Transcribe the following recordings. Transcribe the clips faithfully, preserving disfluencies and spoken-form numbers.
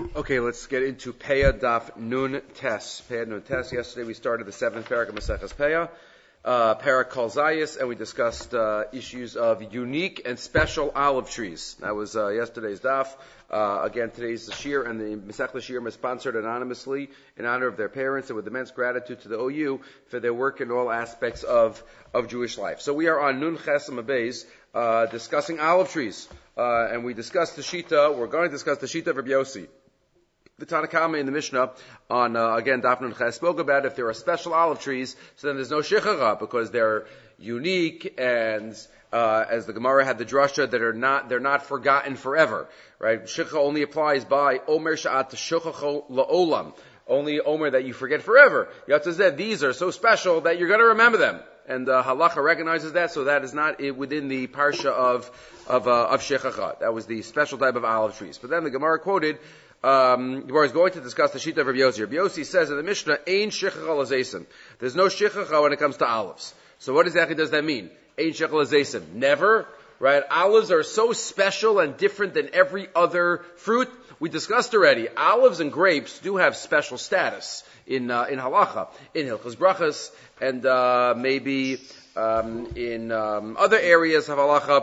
Okay, let's get into Peah Daf Nun Tes. Peah Nun Tes. Yesterday we started the seventh parak of Maseches Peah, uh, parak Kol Zayis, and we discussed uh, issues of unique and special olive trees. That was uh, yesterday's daf. Uh, again, today's the shir, and the Masechta Shir is sponsored anonymously in honor of their parents and with immense gratitude to the O U for their work in all aspects of, of Jewish life. So we are on Nun Ches Amabez, uh discussing olive trees. Uh, and we discussed the Shita, we're going to discuss the Shita of Rabbi Yossi. The Tanna Kama in the Mishnah on, uh, again, Daf Nun Ches spoke about if there are special olive trees, so then there's no Shechara because they're unique and, uh, as the Gemara had the drasha, that are not, they're not forgotten forever, right? Shechara only applies by Omer Sha'at Shechacho La'olam. Only Omer that you forget forever. Yatzah said these are so special that you're going to remember them. And uh, Halacha recognizes that, so that is not within the parsha of of uh, of Shechacha. That was the special type of olive trees. But then the Gemara quoted, um, the Gemara is going to discuss the Shita of Rabbi Yossi. Rabbi Yossi says in the Mishnah, Ein Shechacha L'Zeisim. There's no Shechacha when it comes to olives. So what exactly does that mean? Ein Shechacha L'Zeisim. Never, right? Olives are so special and different than every other fruit. We discussed already, olives and grapes do have special status in uh, in halacha, in Hilchos Brachos, and uh, maybe um, in um, other areas of halacha.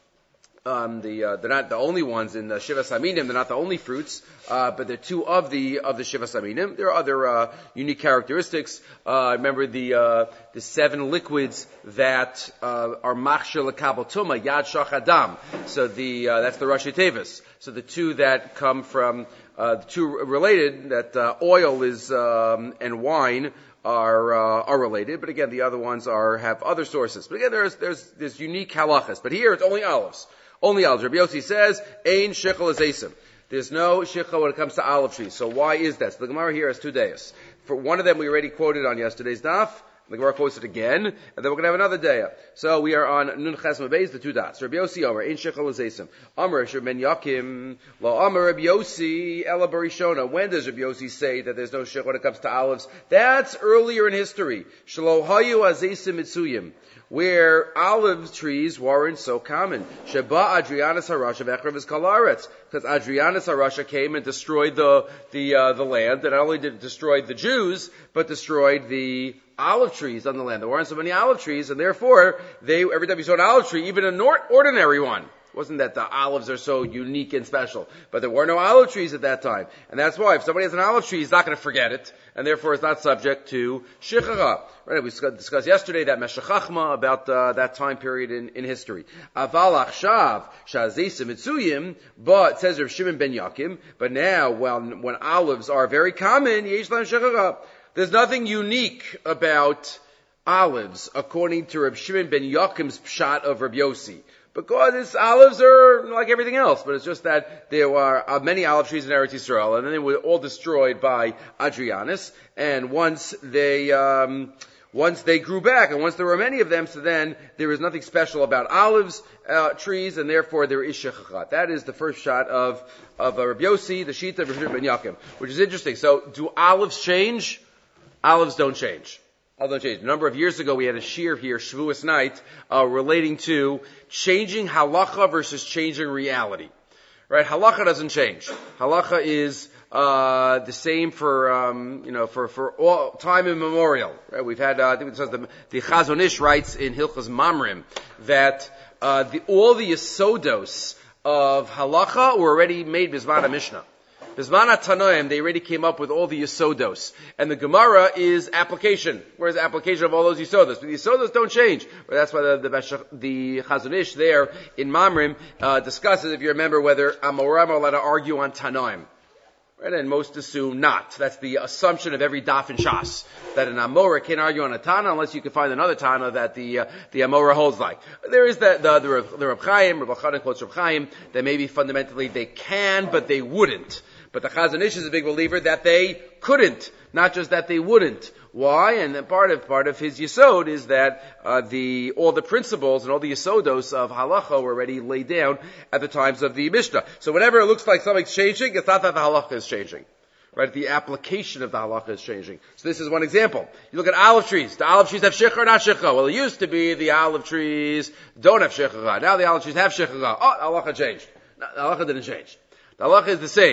Um, the uh, they're not the only ones in the Shivas Aminim. They're not the only fruits, uh, but they're two of the of the Shivas Aminim. There are other uh, unique characteristics. Uh, remember the uh, the seven liquids that uh, are machshel lekabel tuma, yad shach adam. So the uh, that's the Rashi Tevis. So the two that come from uh, the two related, that uh, oil is um, and wine are uh, are related. But again, the other ones are have other sources. But again, there's there's there's unique halachas. But here it's only olives. Only olives. Rabbi Yossi says, Ein Shecha L'Zeisim. There's no Shecha when it comes to olive trees. So why is that? So the Gemara here has two days. For one of them we already quoted on yesterday's daf. The Gemara quotes it again, and then we're going to have another day. So we are on Nun Ches Mabez, the two dots. Rabbi Yossi Omer, Ein Shecha L'Zeisim. Omer, Shir Ben Yakim, Lo Omer Rabbi Yossi, Ela Barishona. When does Rabbi Yossi say that there's no Shecha when it comes to olives? That's earlier in history. Shelo Hayu Azeisim Mitzuyim, where olive trees weren't so common. Sheba Adrianus Harasha Vechrav is Kalaretz. Because Adrianus Harasha came and destroyed the, the, uh, the land, and not only did it destroy the Jews, but destroyed the olive trees on the land. There weren't so many olive trees, and therefore, they, every time you saw an olive tree, even an ordinary one, it wasn't that the olives are so unique and special, but there were no olive trees at that time. And that's why, if somebody has an olive tree, he's not going to forget it, and therefore is not subject to Shechara. Right, we discussed yesterday that Meshech Chachma, about uh, that time period in, in history. Aval achshav shazeisim mitzuyim, but says Rav Shimon ben Yakim, but now, when, when olives are very common, yesh lahem Shechara. There's nothing unique about olives, according to Rav Shimon ben Yakim's pshat of Rav Yossi. Because it's, olives are like everything else, but it's just that there were uh, many olive trees in Eretz Yisrael, and then they were all destroyed by Adrianus, and once they, um, once they grew back, and once there were many of them, so then there is nothing special about olives, uh, trees, and therefore there is Shechachat. That is the first shot of, of uh, Rabbi Yossi, the Shita of Rav Shimon ben Yakim, which is interesting. So, do olives change? Olives don't change. Olives don't change. A number of years ago we had a shir here, Shavuos night, uh, relating to changing halacha versus changing reality. Right? Halacha doesn't change. Halacha is uh the same for um you know for for all time immemorial. Right? We've had uh, I think it says the, the Chazon Ish writes in Hilchos Mamrim that uh the all the yisodos of halacha were already made bisman Mishnah. Bisman Tanoim, they already came up with all the yisodos. And the Gemara is application. Where's the application of all those yisodos? But the yisodos don't change. But that's why the, the, the Chazon Ish there in Mamrim, uh, discusses, if you remember, whether Amoram are allowed to argue on Tanoim. Right? And most assume not. That's the assumption of every daf in Shas. That an Amora can't argue on a Tana unless you can find another Tana that the, uh, the Amora holds like. There is the, the, the, the Reb Chaim, Reb Chanan quotes Reb Chaim, that maybe fundamentally they can, but they wouldn't. But the Chazon Ish is a big believer that they couldn't, not just that they wouldn't. Why? And part of part of his yesod is that uh, the all the principles and all the yesodos of halacha were already laid down at the times of the Mishnah. So whenever it looks like something's changing, it's not that the halacha is changing. Right? The application of the halacha is changing. So this is one example. You look at olive trees. The olive trees have shechar or not shechar? Well, it used to be the olive trees don't have shechar. Now the olive trees have shechar. Oh, the halacha changed. No, the halacha didn't change. The halacha is the same.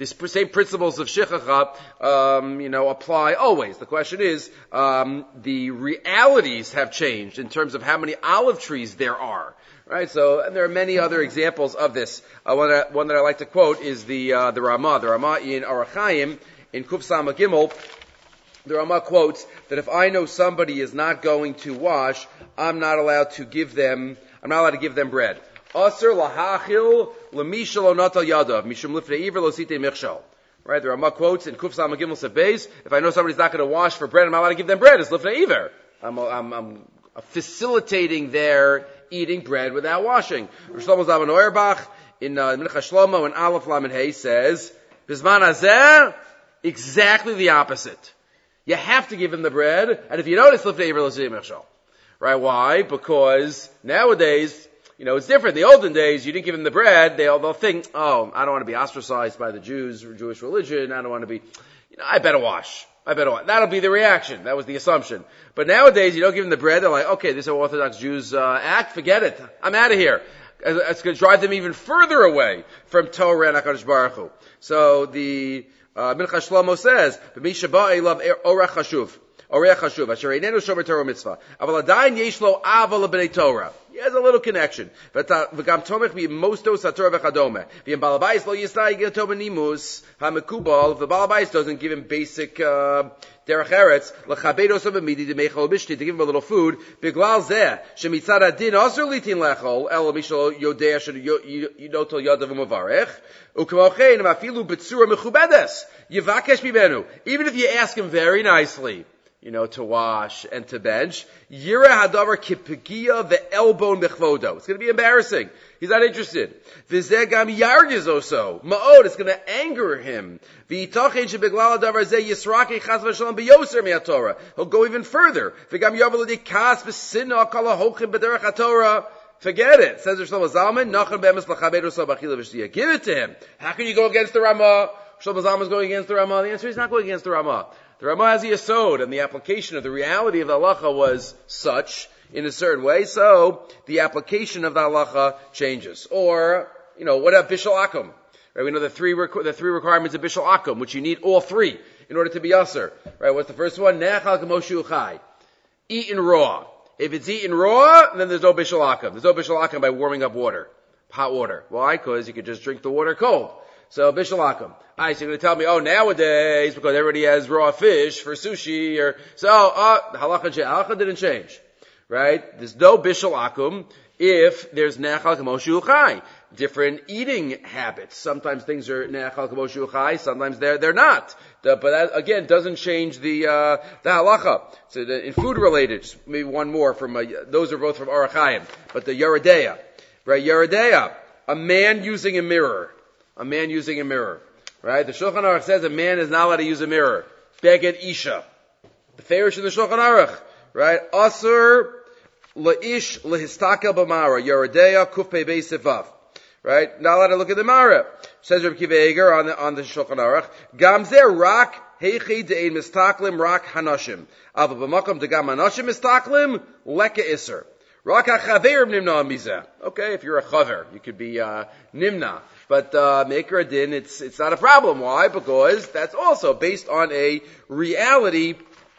the same principles of shichacha, um, you know, apply always. The question is, um, the realities have changed in terms of how many olive trees there are. Right, so and there are many other examples of this. Uh, one, that, one that I like to quote is the uh, the Ramah. The Ramah in Orach Chaim in Kuf Sama Gimel. The Ramah quotes that if I know somebody is not going to wash, I'm not allowed to give them. I'm not allowed to give them bread. Aser lahachil lemishal onatal yadav mishum lifnei iver lo sitei michshal. Right, the Ramah quotes in Kuf Sama Gimel Sebeis. If I know somebody's not going to wash for bread, I'm not allowed to give them bread. It's lifnei iver. I'm I'm, I'm facilitating their eating bread without washing. Rosh Shlomo Zalman Auerbach in uh, Mincha Shlomo and Aleph Lamed Hey says, Bizman Hazeh, exactly the opposite. You have to give him the bread, and if you don't, it's Lifnei Iver Lo Sitei Michshal. Right? Why? Because nowadays, you know, it's different. In the olden days, you didn't give him the bread, they'll, they'll think, oh, I don't want to be ostracized by the Jews or Jewish religion, I don't want to be, you know, I better wash. I better wash. That'll be the reaction. That was the assumption. But nowadays, you don't give them the bread, they're like, okay, this is how Orthodox Jews uh, act, forget it. I'm out of here. It's going to drive them even further away from Torah and HaKadosh Baruch Hu. So the uh, Mincha Shlomo says, "B'mi shaba elav orach chashuv, orach chashuv, asher einenu shomer Torah mitzvah, aval adayin yesh lo aval b'nei Torah." He has a little connection. V'gam tomech b'mosto satorah v'chadome. V'yem balabais lo yistai gilto b'nimus ha'mekubal. If the balabais doesn't give him basic uh, derech eretz, l'chabedo so b'midi d'meichol b'shti, to give him a little food, b'glal zeh, shemitzad adin asur litin lechol, el mishal yodea shenoto yadav u'mavarech, u'kamochein afilu b'tzura mechubedes, yivakesh mibenu. Even if you ask him very nicely, you know, to wash and to bench, Yira hadavar kipigia the elbow mechvodo. It's going to be embarrassing. He's not interested. V'zegam yargiz oso. Ma'od, it's going to anger him. V'yitachin shebeglal hadavar zeh yisraki chas v'shalom b'yoser mi'atorah. He'll go even further. V'gam yavel l'dikas v'sinna kala hochim b'derech haTorah. Forget it. Says Shlomo Zalman, Nachon be'emes l'chabedu so b'achila v'shtiyah. Give it to him. How can you go against the Ramah? Shlomo Zalman is going against the Ramah. The answer is not going against the Ramah. The Ramah has a yesod, and the application of the reality of the halacha was such, in a certain way, so the application of the halacha changes. Or, you know, what about bishul akum? Right, we know the three, requ- the three requirements of bishul akum, which you need all three in order to be aser. Right, what's the first one? Ne'achal k'moshu uchai. Eaten raw. If it's eaten raw, then there's no bishul akum. There's no bishul akum by warming up water. Hot water. Why? Because you could just drink the water cold. So, bishul akum. Alright, so you're going to tell me, oh, nowadays, because everybody has raw fish for sushi, or, so, oh, the halacha, halacha didn't change. Right? There's no bishul akum if there's ne'achal k'moshu uchai. Different eating habits. Sometimes things are ne'achal k'moshu uchai, sometimes they're, they're not. The, but that, again, doesn't change the, uh, the halacha. So, the, in food related, maybe one more from, uh, those are both from Orach Chaim, but the Yeridea. Right? Yeridea. A man using a mirror. A man using a mirror. Right? The Shulchan Aruch says a man is not allowed to use a mirror. Beged Isha. The Farish in the Shulchan Aruch. Right? Asur La'ish Lehistakel B'mara. Yeridea Kufpei Beisivav. Right? Not allowed to look at the Mara. Says Reb Kiva Eger on the, on the Shulchan Aruch. Gamzer Rak Heichi De'ein Mistaklim Rak Hanashim. Ava B'makom Degam Hanashim Mistaklim Leka Isser. Rak HaChaver Nimna Mizeh. Okay, if you're a chaver, you could be, uh, Nimna. But, uh, Maker Adin, it's, it's not a problem. Why? Because that's also based on a reality,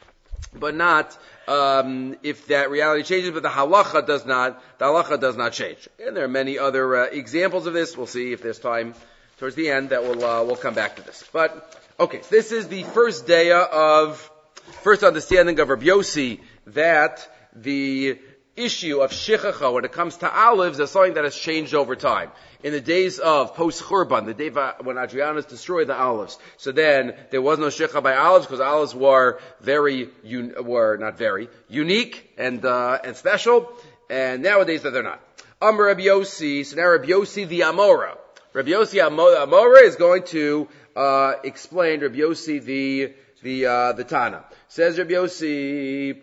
but not, um, if that reality changes, but the halacha does not, the halacha does not change. And there are many other, uh, examples of this. We'll see if there's time towards the end that we'll, uh, we'll come back to this. But, okay, so this is the first day of, first understanding of Rabbi Yossi, that the issue of shichacha when it comes to olives is something that has changed over time. In the days of post-Churban, the day when Adrianus destroyed the olives, so then there was no shicha by olives because olives were very, un- were not very, unique and, uh, and special, and nowadays they're not. Amar Rabbi Yossi, so now Rabbi Yossi the Amora. Rabbi Yossi Amora is going to, uh, explain Rabbi Yossi the, the, uh, the Tana. Says Rabbi Yossi,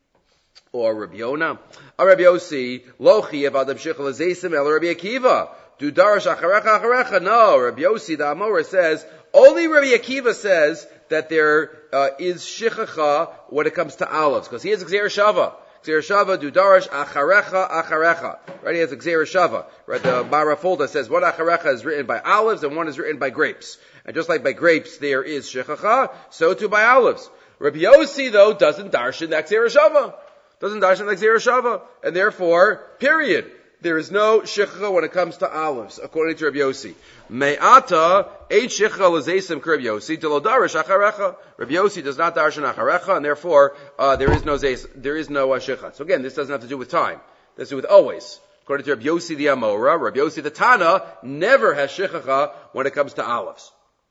or Rabbi Yonah, or Rabbi Yossi, Lochi about the B'shich L'Zeisim El Rabbi Akiva. Do darash acharecha acharecha? No, Rabbi Yossi the Amora says only Rabbi Akiva says that there uh, is shichacha when it comes to olives, because he has Gzeir Shava. Gzeir Shava du darash acharecha acharecha. Right, he has a Gzeir Shava. Right, the Bara Fulda says one acharecha is written by olives and one is written by grapes. And just like by grapes there is shechacha, so too by olives. Rabbi Yossi though doesn't darshan that Gzeir Shava. Doesn't darshan that Gzeir Shava. And therefore, period. There is no shechacha when it comes to olives, according to Rabbi Yossi. Me'ata, eight shechacha l'zeisim k'Rabbi Yossi, telo darish acharecha. Rabbi Yossi does not darshan acharecha, and therefore, uh, there is no zeis, there is no uh, shechacha. So again, this doesn't have to do with time. It has to do with always. According to Rabbi Yossi the Amora, Rabbi Yossi the Tana never has shechacha when it comes to olives.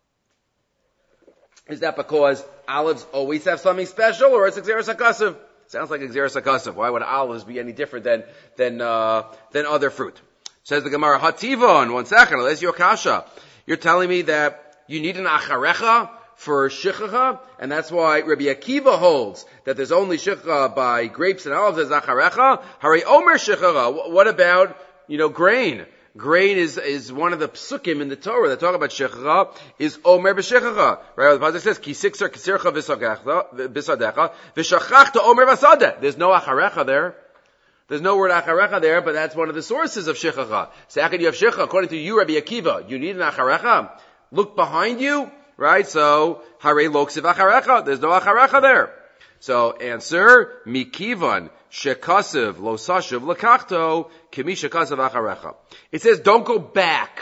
Is that because olives always have something special, or it's Gzeras HaKasav? Sounds like Gzeras HaKasav. Why would olives be any different than, than, uh, than other fruit? Says the Gemara, Hativon, one second, unless you're kasha. You're telling me that you need an acharecha for shechacha, and that's why Rabbi Akiva holds that there's only shechacha by grapes and olives as acharecha. Hari omer shechacha. What about, you know, grain? Grain is, is one of the psukim in the Torah that talk about shechacha, is omer b'shechacha. Right? The pasuk says, ki sikser kisircha v'sadecha, v'shachachta omer v'sadeh. There's no acharecha there. There's no word acharecha there, but that's one of the sources of shechacha. So how can you have shechacha? According to you, Rabbi Akiva, you need an acharecha? Look behind you, right? So, hare loksiv acharecha. There's no acharecha there. So, answer, mikivan, shekasev, losashiv, lakachto, kimi shekasev acharecha. It says, don't go back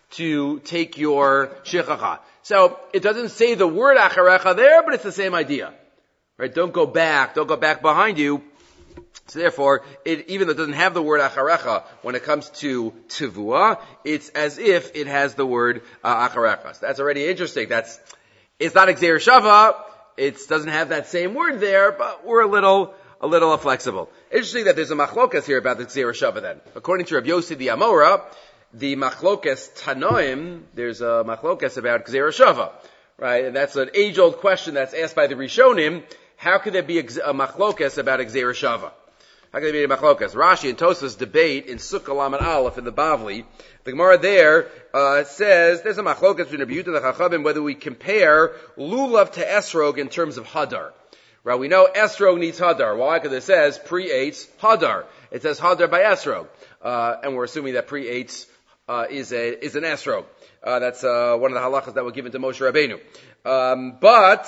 to take your shechacha. So, it doesn't say the word acharecha there, but it's the same idea. Right? Don't go back, don't go back behind you. So therefore, it, even though it doesn't have the word acharecha, when it comes to tivua, it's as if it has the word uh, acharecha. So that's already interesting. That's, it's not Gzeir Shava, it doesn't have that same word there, but we're a little, a little flexible. Interesting that there's a machlokas here about the Gzeir Shava then. According to Rabbi Yossi the Amora, the machlokas Tanoim, there's a machlokas about Gzeir Shava. Right? And that's an age-old question that's asked by the Rishonim. How could there be a, a machlokas about a Gzeir Shava? How can there be a machlokas? Rashi and Tosfos debate in Sukkah Lamed Aleph in the Bavli. The Gemara there uh, says there's a machlokas between Rabbi Yudah and the Chachamim whether we compare lulav to esrog in terms of hadar. Right? We know esrog needs hadar. Why? Because it says pre-eitz hadar. It says hadar by esrog, uh, and we're assuming that pre-eitz uh, is a is an esrog. Uh, that's uh, one of the halachas that were given to Moshe Rabbeinu. Um, but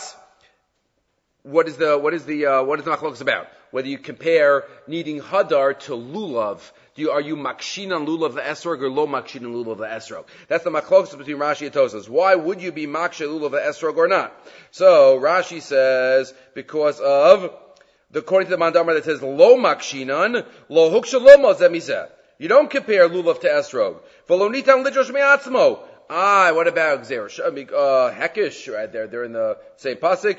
what is the what is the uh, what is the machlokas about? Whether you compare needing hadar to lulav, do you, are you makshin on lulav the esrog or lo makshin on lulav the esrog? That's the machlokas between Rashi and Tosfos. Why would you be makshin lulav the esrog or not? So Rashi says because of the according to the mandamar that says lo makshinan lo hukshalom zemizeh. You don't compare lulav to esrog. V'lo nitan lidrosh me'atzmo. Ah, what about Gzeir Shava? Uh, Hekish, right there, they're in the same pasuk.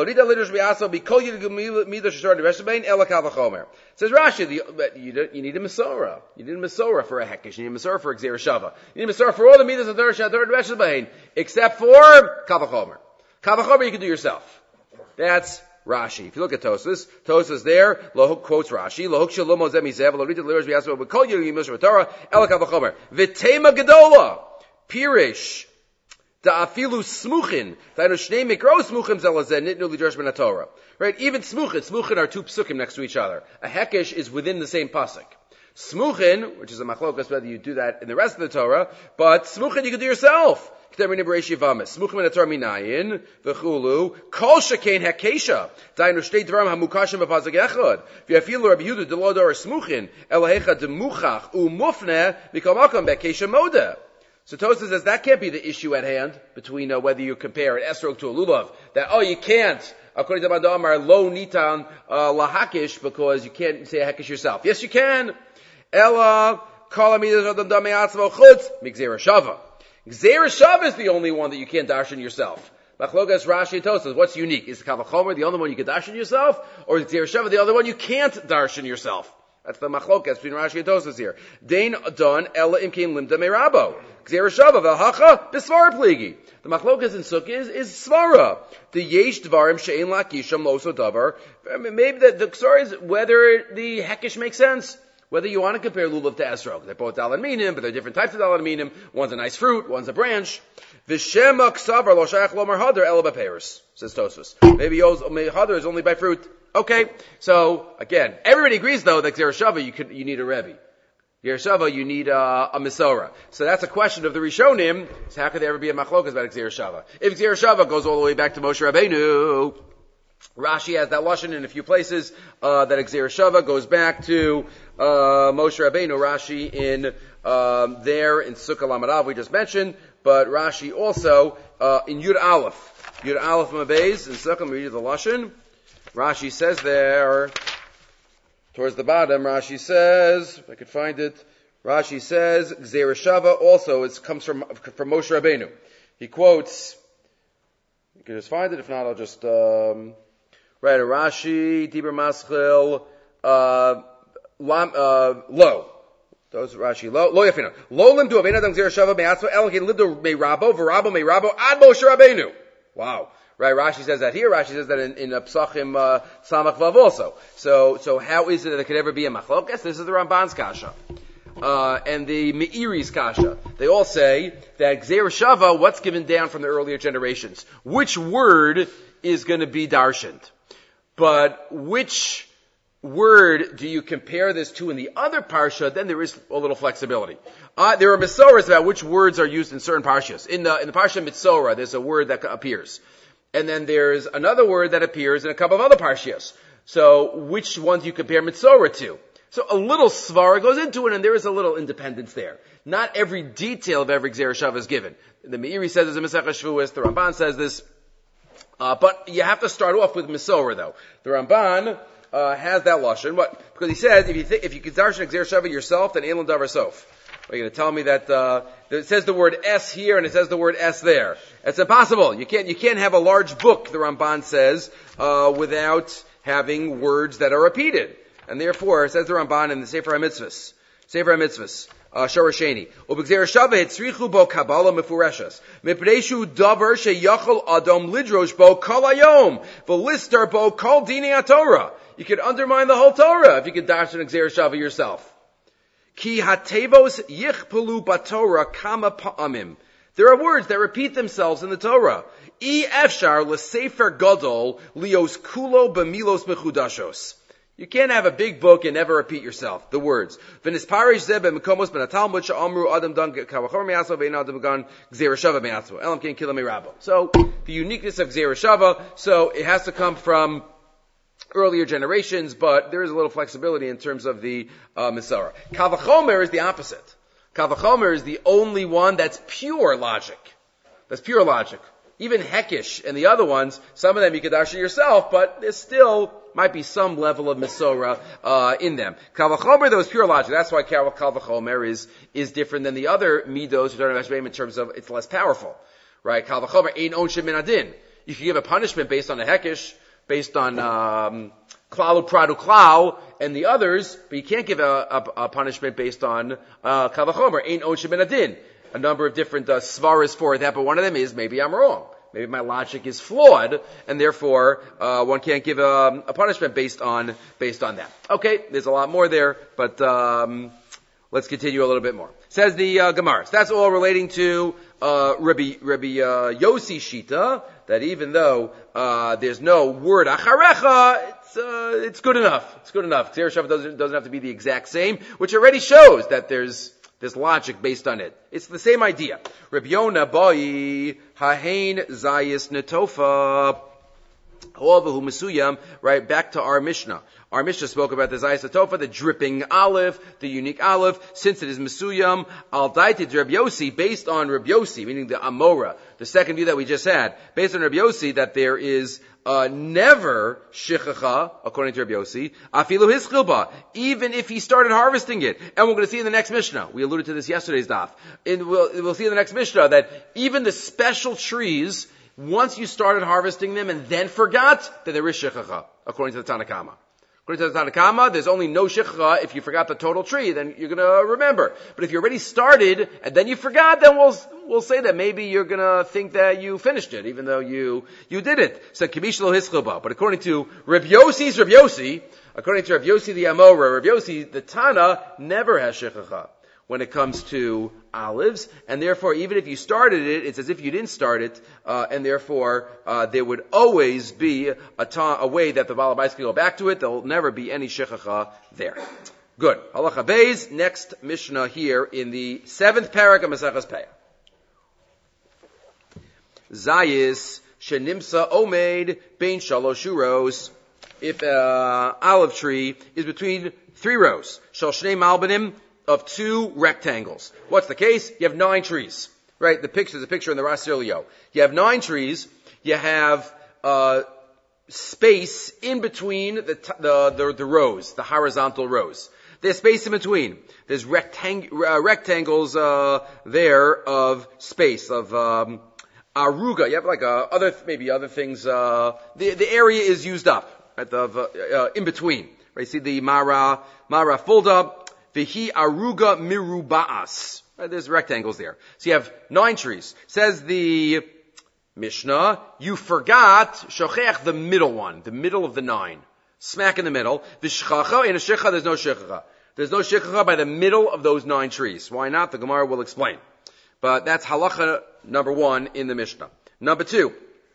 Says Rashi, the, you, you need a Masorah. You need a Masorah for a Hekish. You need a Masorah for a Gzeir Shava. You need a Masorah for all the midas of Darash Adar Reshabain, except for Kavachomer. Kavachomer you can do yourself. That's Rashi. If you look at Tosfos, Tosfos there, Lohuk quotes Rashi, Lohuk shalomo zemizev, Lohuk l'rosh b'yasov, v'kol yom yimish v'torah, el Kavachomer. V'tema gedola. Pirish, da afilu smuchin, da no shnei mikro smuchim zelazen nitnu lidrosh ben Torah. Right? Even smuchin, smuchin are two psukim next to each other. A hekesh is within the same pasuk. Smuchin, which is a machlokas whether you do that in the rest of the Torah, but smuchin you can do yourself. Smuchim in Torah minayin v'chulu kol shekain hekesha dainu shtei dvarim hamukashim b'pasuk echad v'yafilu Rabbi Yehuda de lo dor smuchin elahecha demuchach umufne mikol makom bekesha moda. So Tosfos says that can't be the issue at hand between uh, whether you compare an esrog to a lulav. That, oh, you can't, according to Mandamar, lo nitan uh, lahakish, because you can't say a hekish yourself. Yes, you can. Ella, kol amidas adam damei atzmo chutz, migzeir shava. Gzeir shava is the only one that you can't darshan yourself. Machlokas Rashi and Tosfos, what's unique? Is Kavachomer the only one you can darshan yourself? Or is Gzeir shava the other one you can't darshan yourself? That's the machlokas between Rashi and Tosfos here. Dain don ella imkein limda meirabo. Gzeir Shava v'hacha b'svara pligi. The machlokas in Sukkah is, is svara. The yesh dvarim she'en lakisham loso davar. Maybe the, the story is whether the hekish makes sense. Whether you want to compare lulav to esrog. They're both dalan minim, but they're different types of dalan minim. One's a nice fruit, one's a branch. V'shema ksavar lo shayach lomar hadar ela b'peiros, says Tosfos. Maybe hadar is only by fruit. Okay, so again, everybody agrees though that Gzeir Shava you could you need a Rebbe. Gzeir Shava you need uh, a Mesorah. So that's a question of the Rishonim. So how could there ever be a machlokas about Gzeir Shava? If Gzeir Shava goes all the way back to Moshe Rabbeinu, Rashi has that lashon in a few places uh, that Gzeir Shava goes back to uh, Moshe Rabbeinu. Rashi in um, there in Sukkah Lamed Av we just mentioned, but Rashi also uh, in Yud Aleph, Yud Aleph Mabez in Sukkah. Let me read you the lashon. Rashi says there, towards the bottom, Rashi says, if I could find it, Rashi says, Gzeir Shava also, it comes from, from Moshe Rabbeinu. He quotes, you can just find it, if not I'll just, um, write a Rashi, Dibur Maschil, uh, lam, uh, lo. Those Rashi, lo, lo yafina. Lo limdu avena dam Gzeir Shava me'atzma elkin limdu me'rabo, v'rabo me'rabo, ad Moshe Rabbeinu. Wow. Right, Rashi says that here. Rashi says that in, in Psachim uh, Samach Vav also. So, so how is it that there could ever be a machlokas? This is the Ramban's kasha, uh, and the Meiri's kasha. They all say that Gzeir Shava, what's given down from the earlier generations, which word is going to be darshaned, but which word do you compare this to in the other parsha? Then there is a little flexibility. Uh, there are mesorahs about which words are used in certain parshas. In the in the parsha Mitzorah, there's a word that appears. And then there's another word that appears in a couple of other parshias. So which one do you compare Mitzorah to? So a little svara goes into it, and there is a little independence there. Not every detail of every Gzeir Shava is given. The Meiri says this in Masechah Shvuos, the Ramban says this. Uh, but you have to start off with Mitzorah, though. The Ramban uh, has that lashon. What? Because he says if you think, if you can darshan Gzeir Shava yourself, then Elon Davar Sof. Are you going to tell me that uh, it says the word S here and it says the word S there? It's impossible. You can't you can't have a large book, the Ramban says, uh, without having words that are repeated. And therefore, says the Ramban in the Sefer HaMitzvahs, Sefer HaMitzvahs, uh, Shorasheni, Ubegzeir Shava hitzrichu bo Kabbalah mefureshes, mipnei davar sheyachol adam lidrosh bo kol hayom, v'listar bo kol dinei HaTorah. You could undermine the whole Torah if you could dash an Gzeir Shava yourself. Ki hatevos yichpelu batorah kama pa'amim. There are words that repeat themselves in the Torah. I efshar l'sefer gadol lios kulo b'milos mechudashos. You can't have a big book and never repeat yourself, the words. V'nisparish zeh b'mekomos b'natalmud she'amru adam dan kavachor me'atzmo ve'en adam gan Gzeir Shava me'atzmo. Elam ken kila me'rabo. So, the uniqueness of Gzeir Shava, so it has to come from earlier generations, but there is a little flexibility in terms of the uh, Mesorah. Kal V'chomer is the opposite. Kal V'chomer is the only one that's pure logic. That's pure logic. Even Hekish and the other ones, some of them you could darshan yourself, but there still might be some level of Mesorah uh, in them. Kal V'chomer, though, is pure logic. That's why Kal V'chomer is is different than the other midos who don't have in terms of it's less powerful. Right? Kal V'chomer ein onshem min adin. You can give a punishment based on a Hekish, based on um, Klalu Pradu Klau and the others, but you can't give a, a, a punishment based on uh, Kal V'chomer, Ein Onshem Ben Adin. A number of different uh, svaras for that, but one of them is maybe I'm wrong. Maybe my logic is flawed, and therefore uh, one can't give a, a punishment based on based on that. Okay, there's a lot more there, but um, let's continue a little bit more. Says the uh, Gemara. So that's all relating to uh, Rabbi Rabbi uh, Yossi Shita. That even though uh, there's no word acharecha, it's uh, it's good enough. It's good enough. Gzeir Shava doesn't doesn't have to be the exact same, which already shows that there's there's logic based on it. It's the same idea. Rabbi Yonah boi hahein zayis netofa. Right, back to our Mishnah. Our Mishnah spoke about the Zayis Netofa, the dripping olive, the unique olive. Since it is Mesuyam, Al Daited Rabbi Yossi, based on Rabbi Yossi, meaning the Amora, the second view that we just had, based on Rabbi Yossi, that there is uh, never Shichacha, according to Rabbi Yossi, Afilu Hischilba, even if he started harvesting it. And we're going to see in the next Mishnah, we alluded to this yesterday's daf, and we'll, we'll see in the next Mishnah that even the special trees, once you started harvesting them and then forgot, then there is Shichacha, according to the Tanna Kama. According to the Tanna Kama, there's only no Shichacha if you forgot the total tree, then you're gonna remember. But if you already started and then you forgot, then we'll, we'll say that maybe you're gonna think that you finished it, even though you, you didn't. So, Kimish lo hischilba. But according to Rabbi Yossi's Rabbi Yossi, according to Rabbi Yossi the Amora, Rabbi Yossi, the Tana never has Shichacha. when it comes to olives, and therefore even if you started it, it's as if you didn't start it, uh, and therefore uh, there would always be a, ta- a way that the Baal HaBais can go back to it. There will never be any shechacha there. Good. Halacha Beis, next Mishnah here in the seventh parak of Maseches Peah. Zayis shenimsa omeid bein shalosh rows. If an uh, olive tree is between three rows, shal shnei malbanim, of two rectangles. What's the case? You have nine trees, right? The picture is a picture in the Rasilio. You have nine trees. You have uh, space in between the, t- the the the rows, the horizontal rows. There's space in between. There's rectang- uh, rectangles uh, there of space of um, aruga. You have like uh, other maybe other things. Uh, the the area is used up at the uh, uh, in between. Right? See the mara mara fulda. V'hi aruga miruba'as. Right, there's rectangles there. So you have nine trees. Says the Mishnah, you forgot, shochech, the middle one, the middle of the nine. Smack in the middle. V'shchacha, in a shecha, there's no shechacha. There's no shechacha by the middle of those nine trees. Why not? The Gemara will explain. But that's halacha number one in the Mishnah. Number two,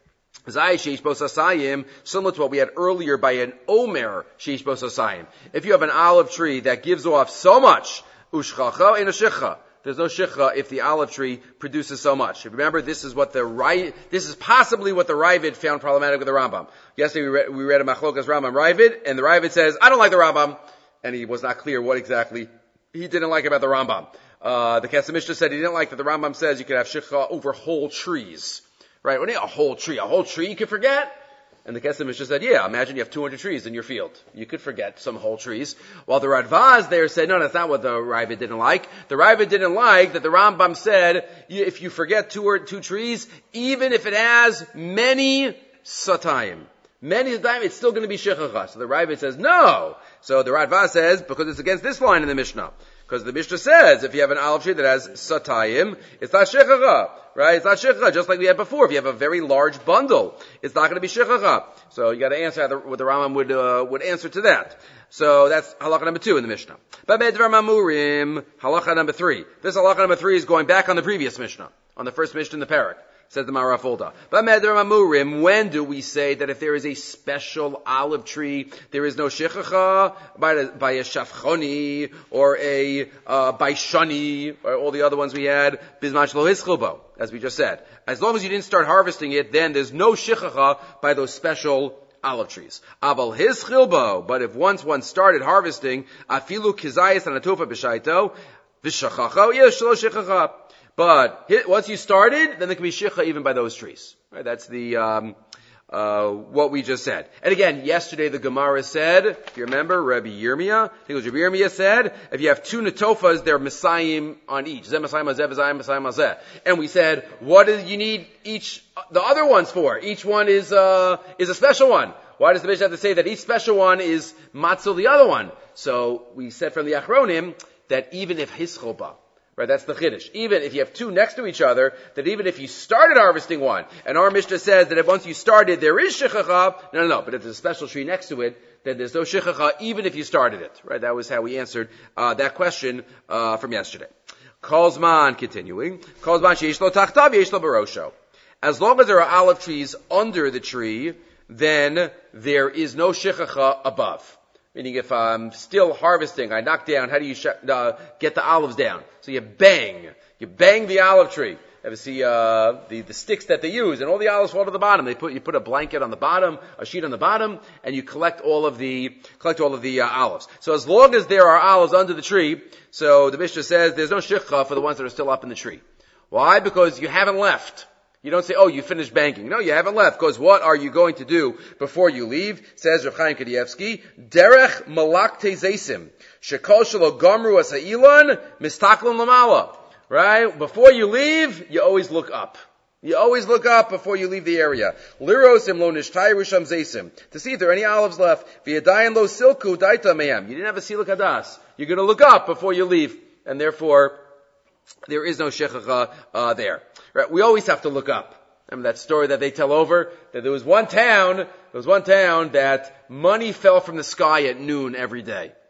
Zay sheish bos asayim, similar to what we had earlier by an omer sheish bos asayim. If you have an olive tree that gives off so much, ushchacha in a shicha. There's no shicha if the olive tree produces so much. Remember, this is what the Rai, this is possibly what the Ravid found problematic with the Rambam. Yesterday we read, we read a Machlokas Rambam Ravid, and the Ravid says, I don't like the Rambam, and he was not clear what exactly he didn't like about the Rambam. Uh, the Kesef Mishnah said he didn't like that the Rambam says you could have shicha over whole trees. Right, what do you mean a whole tree? A whole tree you could forget? And the Kesef Mishnah said, yeah, imagine you have two hundred trees in your field. You could forget some whole trees. While the Radvaz there said, no, that's not what the Ravid didn't like. The Ravid didn't like that the Rambam said, if you forget two or two trees, even if it has many satayim, many satayim, it's still going to be shechacha. So the Ravid says, no. So the Radvaz says, because it's against this line in the Mishnah. Because the Mishnah says, if you have an olive tree that has satayim, it's not shechacha. Right? It's not shechacha, just like we had before. If you have a very large bundle, it's not going to be shechacha. So you got to answer what the Rambam would uh, would answer to that. So that's halacha number two in the Mishnah. B'medvar mamurim, halacha number three. This halacha number three is going back on the previous Mishnah, on the first Mishnah in the parak. Says the Mara Fulda. B'medvar mamurim, when do we say that if there is a special olive tree, there is no shechacha by a, by a shafchoni or a uh, baishani or all the other ones we had, bismach lo hischilbo, as we just said. As long as you didn't start harvesting it, then there's no shechacha by those special olive trees. Aval hischilbo, but if once one started harvesting, afilu kizayis anatofa b'shaito, v'shachacha, yes, lo shechacha. But once you started, then there can be shicha even by those trees. Right? That's the um, uh, what we just said. And again, yesterday the Gemara said, if you remember, Rabbi Yirmiyah, I think it was Rabbi Yirmiyah said, if you have two netofas, they're Messiahim on each. Zeh Messiahim Hazeh, Messiahim Messiahim Hazeh. And we said, what do you need each, the other ones for? Each one is, uh, is a special one. Why does the Mishnah have to say that each special one is matzil the other one? So we said from the Achronim that even if hischoba, right, that's the chiddush. Even if you have two next to each other, that even if you started harvesting one, and our Mishnah says that if once you started there is shichacha, no, no, no, but if there's a special tree next to it, then there's no shichacha even if you started it. Right, that was how we answered uh, that question uh, from yesterday. Kolzman, continuing, Kolzman sheyesh lo tachtav yesh lo barosho. As long as there are olive trees under the tree, then there is no shichacha above. Meaning if I'm still harvesting, I knock down, how do you sh- uh, get the olives down? So you bang. You bang the olive tree. Ever see uh, the, the sticks that they use, and all the olives fall to the bottom. They put You put a blanket on the bottom, a sheet on the bottom, and you collect all of the collect all of the uh, olives. So as long as there are olives under the tree, so the Mishnah says there's no shikha for the ones that are still up in the tree. Why? Because you haven't left. You don't say, oh, you finished banking. No, you haven't left. Because what are you going to do before you leave? Says Rav Chaim Kanievsky, Derech malakte zesim, shekol shelo gamru asailan, mistaklim lamala. Right? Before you leave, you always look up. You always look up before you leave the area. Lirosim lo nishtai risham zesim. To see if there are any olives left. V'yadayin lo silku daita mehem. You didn't have a siluk hadas. You're going to look up before you leave. And therefore, there is no shechacha uh, there. Right? We always have to look up. Remember that story that they tell over? That there was one town, there was one town that money fell from the sky at noon every day.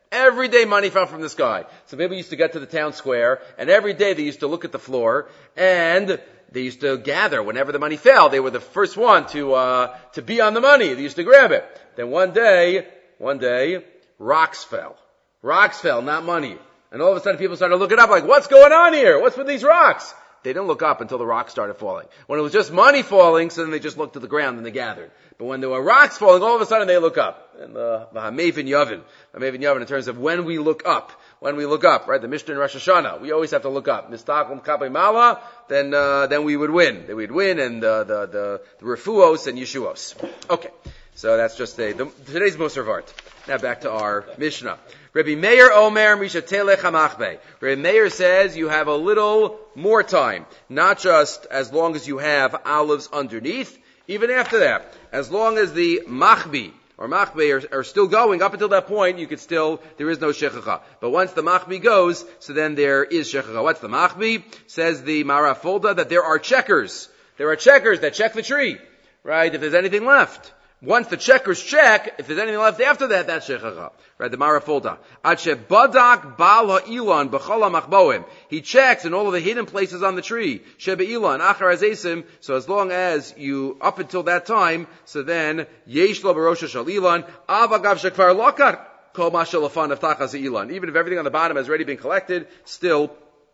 Every day money fell from the sky. So people used to get to the town square, and every day they used to look at the floor, and they used to gather. Whenever the money fell, they were the first one to uh to be on the money. They used to grab it. Then one day, one day, rocks fell. Rocks fell, not money. And all of a sudden people started looking up like, what's going on here? What's with these rocks? They didn't look up until the rocks started falling. When it was just money falling, so then they just looked to the ground and they gathered. But when there were rocks falling, all of a sudden they look up. And the Hamevin Yavin, Hamevin Yavin in terms of when we look up, when we look up, right? The Mishnah in Rosh Hashanah, we always have to look up. Mistakum Kapei Mala, then, uh, then we would win. Then we'd win, and, uh, the, the, the Refuos and Yeshuos. Okay. So that's just a, the, today's Musar Vart. Now back to our Mishnah. Rabbi Meir Omer Misha Telech HaMachbe. Rabbi Meir says you have a little more time. Not just as long as you have olives underneath, even after that. As long as the Machbi or Machbe are, are still going, up until that point, you could still, there is no Shechacha. But once the Machbi goes, so then there is Shechacha. What's the Machbi? Says the Marafolda that there are checkers. There are checkers that check the tree, right? If there's anything left. Once the checkers check, if there's anything left after that, that's shechacha. Right, the Marafolda. Ache badak bal ha'ilon b'chol ha'machboim. He checks in all of the hidden places on the tree. Shebe ilon, achar hazesim. So as long as you, up until that time, so then, yesh lo b'rosha shal ilon, avagav shekvar lokar, kol ma shalafan avtachas ilon. Even if everything on the bottom has already been collected, still,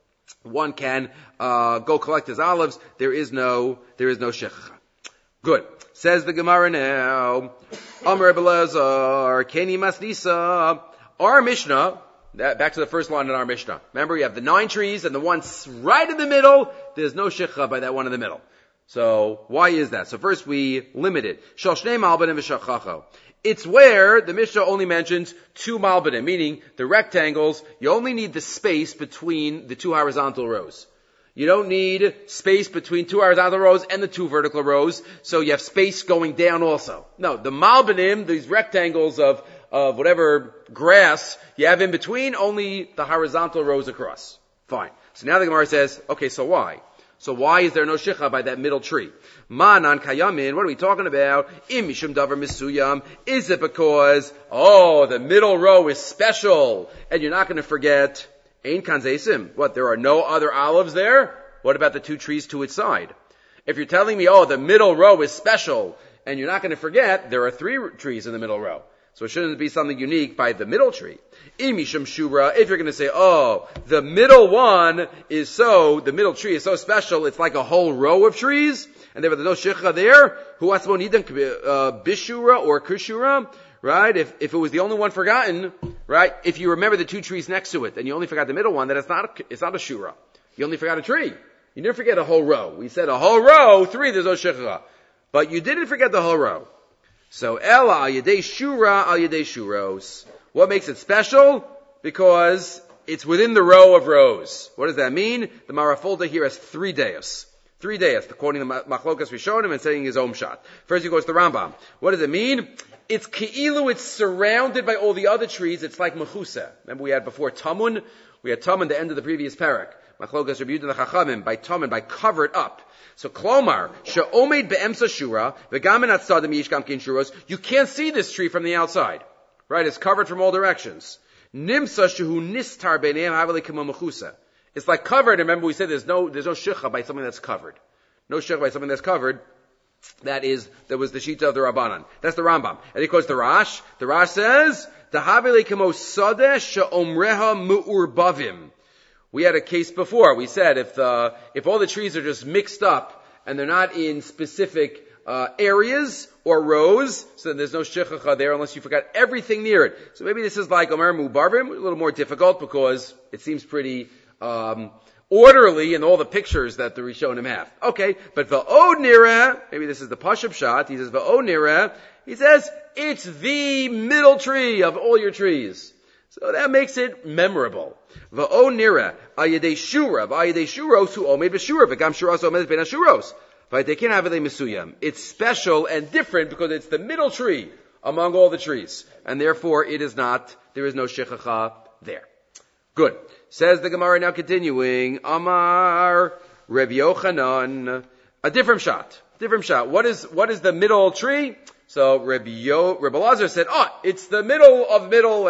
one can, uh, go collect his olives. There is no, there is no shechacha. Good. Says the Gemara now, Amar Belazar, Keni Masnisa. Our Mishnah, that, back to the first line in our Mishnah. Remember, you have the nine trees and the one right in the middle. There's no shikha by that one in the middle. So, why is that? So first we limit it. Shal shnei malbanim v'shachacho. It's where the Mishnah only mentions two malbanim, meaning the rectangles, you only need the space between the two horizontal rows. You don't need space between two horizontal rows and the two vertical rows, so you have space going down also. No, the malbanim, these rectangles of, of whatever grass you have in between, only the horizontal rows across. Fine. So now the Gemara says, okay, so why? So why is there no shicha by that middle tree? Ma nan kayamin, what are we talking about? Im mishum davar misuyam. Is it because, oh, the middle row is special, and you're not going to forget Ein kanzesim. What, there are no other olives there? What about the two trees to its side? If you're telling me, oh, the middle row is special, and you're not going to forget, there are three trees in the middle row. So it shouldn't be something unique by the middle tree. Imisham shura, if you're going to say, oh, the middle one is so, the middle tree is so special, it's like a whole row of trees, and there was no shikha there, who wants to need them, bishura or kushura? Right? If, if it was the only one forgotten, right? If you remember the two trees next to it, and you only forgot the middle one, then it's not, a, it's not a shura. You only forgot a tree. You didn't forget a whole row. We said a whole row, three, there's no shechcha. But you didn't forget the whole row. So, ela al yedei shura al yedei shuros. What makes it special? Because it's within the row of rows. What does that mean? The Marafolda here has three days. Three days, according to Machlokas Rishonim and saying his own shot. First he goes to the Rambam. What does it mean? It's ki'ilu, it's surrounded by all the other trees. It's like mechusa. Remember we had before tamun? We had tamun, the end of the previous parak. Machlokas Rabbi Yehuda Chachamim, by tamun, by covered up. So klomar, she'omed be'emsa shura, v'gamin atzadim yishkam kin shuros. You can't see this tree from the outside. Right? It's covered from all directions. Nimsa shehu nistar b'neim havali k'mo mechusa. It's like covered. Remember we said there's no, there's no shikha by something that's covered. No shikha by something that's covered. That is, that was the Shita of the Rabbanan. That's the Rambam. And he quotes the Rash. The Rash says, "Tahavile kemo sadeh she'omreha mu'urbavim." We had a case before. We said if the, if all the trees are just mixed up and they're not in specific uh, areas or rows, so then there's no shechacha there unless you forgot everything near it. So maybe this is like Omer Mu'barvim, a little more difficult because it seems pretty um orderly in all the pictures that the Rishonim have. Okay, but va'od nira, maybe this is the Pashup shot, he says va'od nira, he says, it's the middle tree of all your trees. So that makes it memorable. Va'od nira, ayedei shura, va'ayedei shuros, hu omed b'shura, v'gam shuros omed ben shuros. Va'ydekin havele mesuyam. It's special and different because it's the middle tree among all the trees. And therefore it is not, there is no shechacha there. Good. Says the Gemara now continuing, Amar Reb Yochanan, a different shot, different shot. What is, what is the middle tree? So Reb Yo, Reb Elazar said, oh, it's the middle of middle and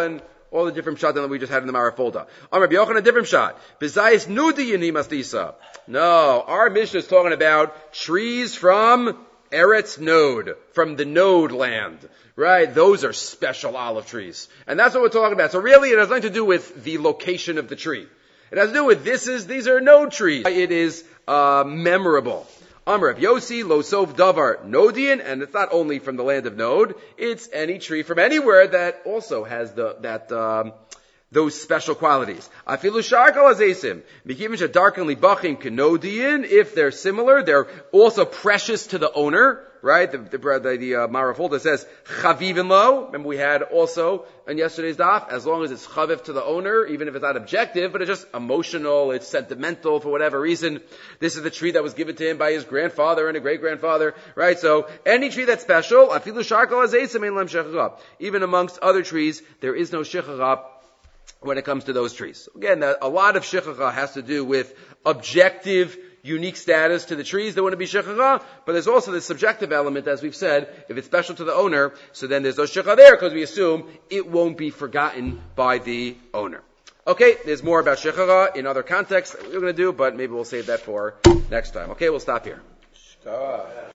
all the different shot that we just had in the Marafolda. I'm Rabbi Yochanan, a different shot. Bezayis nudiyini mastisa. No, our Mishnah is talking about trees from Eretz Nod, from the Nod land. Right? Those are special olive trees. And that's what we're talking about. So really it has nothing to do with the location of the tree. It has to do with this is, these are Nod trees. It is, uh, memorable. Amr of Yossi, Losov Davar, Nodian, and it's not only from the land of Nod, it's any tree from anywhere that also has the, that, um, those special qualities. Afilu sharkal azesim, mikivin shadarkan libachim kanodian. If they're similar, they're also precious to the owner, right? The the, the, the uh, Marafolda says chavivin lo. Remember we had also in yesterday's daf, as long as it's chaviv to the owner, even if it's not objective, but it's just emotional, it's sentimental for whatever reason. This is the tree that was given to him by his grandfather and a great grandfather, right? So any tree that's special, afilu sharkal azesim ein lam shechach. Even amongst other trees, there is no shechach when it comes to those trees. Again, a lot of shichacha has to do with objective, unique status to the trees that want to be shichacha, but there's also the subjective element, as we've said, if it's special to the owner, so then there's no shichacha there, because we assume it won't be forgotten by the owner. Okay, there's more about shichacha in other contexts that we're going to do, but maybe we'll save that for next time. Okay, we'll stop here.